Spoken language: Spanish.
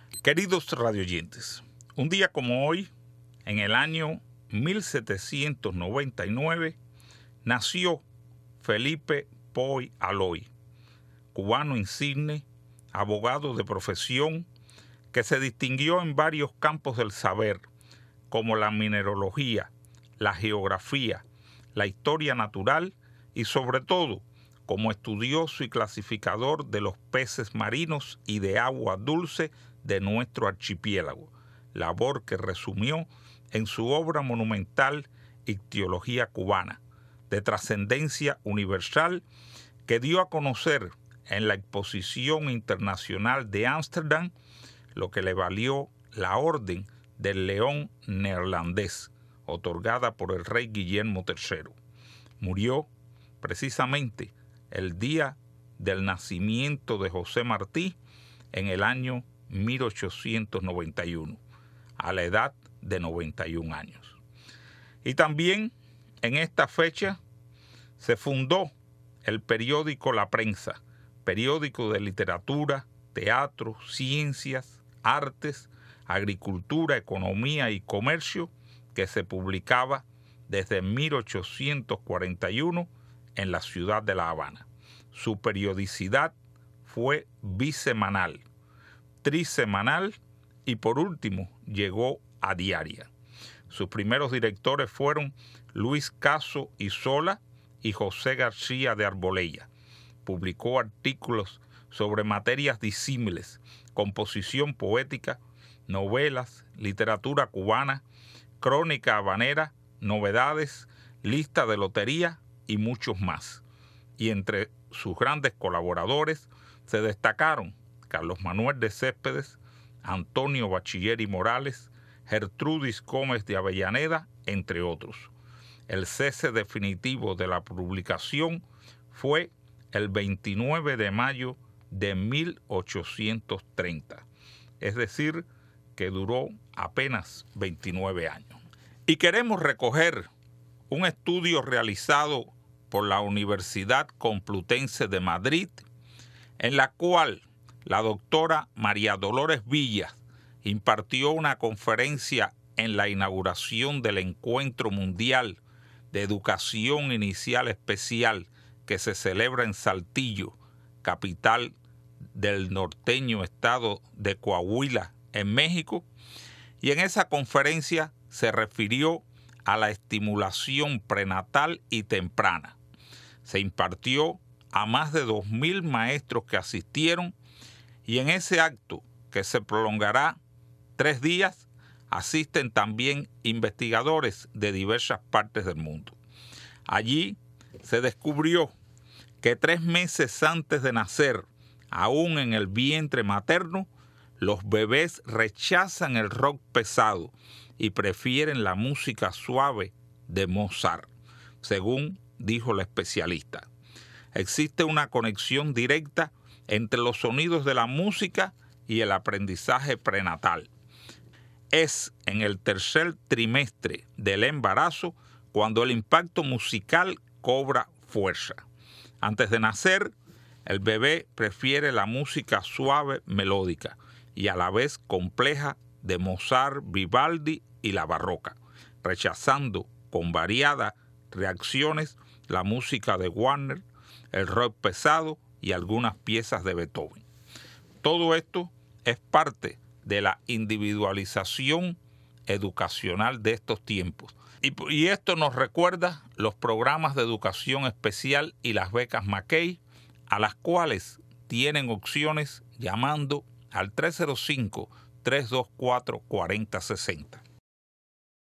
Queridos radioyentes, un día como hoy, en el año 1799, nació Felipe Poy Aloy, cubano insigne, abogado de profesión, que se distinguió en varios campos del saber, como la mineralogía, la geografía, la historia natural y sobre todo como estudioso y clasificador de los peces marinos y de agua dulce de nuestro archipiélago, labor que resumió en su obra monumental Ictiología cubana, de trascendencia universal, que dio a conocer en la Exposición Internacional de Ámsterdam, lo que le valió la Orden del León Neerlandés, otorgada por el rey Guillermo III. Murió precisamente el día del nacimiento de José Martí en el año 1891, a la edad de 91 años. Y también en esta fecha se fundó el periódico La Prensa, periódico de literatura, teatro, ciencias, artes, agricultura, economía y comercio, que se publicaba desde 1841 en la ciudad de La Habana. Su periodicidad fue bisemanal, trisemanal y por último llegó a diaria. Sus primeros directores fueron Luis Caso y Sola y José García de Arbolella. Publicó artículos sobre materias disímiles, composición poética, novelas, literatura cubana, crónica habanera, novedades, lista de lotería y muchos más. Y entre sus grandes colaboradores se destacaron Carlos Manuel de Céspedes, Antonio Bachiller y Morales, Gertrudis Gómez de Avellaneda, entre otros. El cese definitivo de la publicación fue el 29 de mayo de 1830, es decir, que duró apenas 29 años. Y queremos recoger un estudio realizado por la Universidad Complutense de Madrid, en la cual la doctora María Dolores Villas impartió una conferencia en la inauguración del Encuentro Mundial de Educación Inicial Especial que se celebra en Saltillo, capital del norteño estado de Coahuila, en México, y en esa conferencia se refirió a la estimulación prenatal y temprana. Se impartió a más de 2,000 maestros que asistieron y en ese acto, que se prolongará 3 días, asisten también investigadores de diversas partes del mundo. Allí se descubrió que 3 meses antes de nacer, aún en el vientre materno, los bebés rechazan el rock pesado y prefieren la música suave de Mozart, según dijo la especialista. Existe una conexión directa entre los sonidos de la música y el aprendizaje prenatal. Es en el tercer trimestre del embarazo cuando el impacto musical cobra fuerza. Antes de nacer, el bebé prefiere la música suave, melódica y a la vez compleja de Mozart, Vivaldi y la barroca, rechazando con variadas reacciones la música de Wagner, el rock pesado y algunas piezas de Beethoven. Todo esto es parte de la individualización educacional de estos tiempos. Y esto nos recuerda los programas de educación especial y las becas Mackay, a las cuales tienen opciones llamando al 305-324-4060.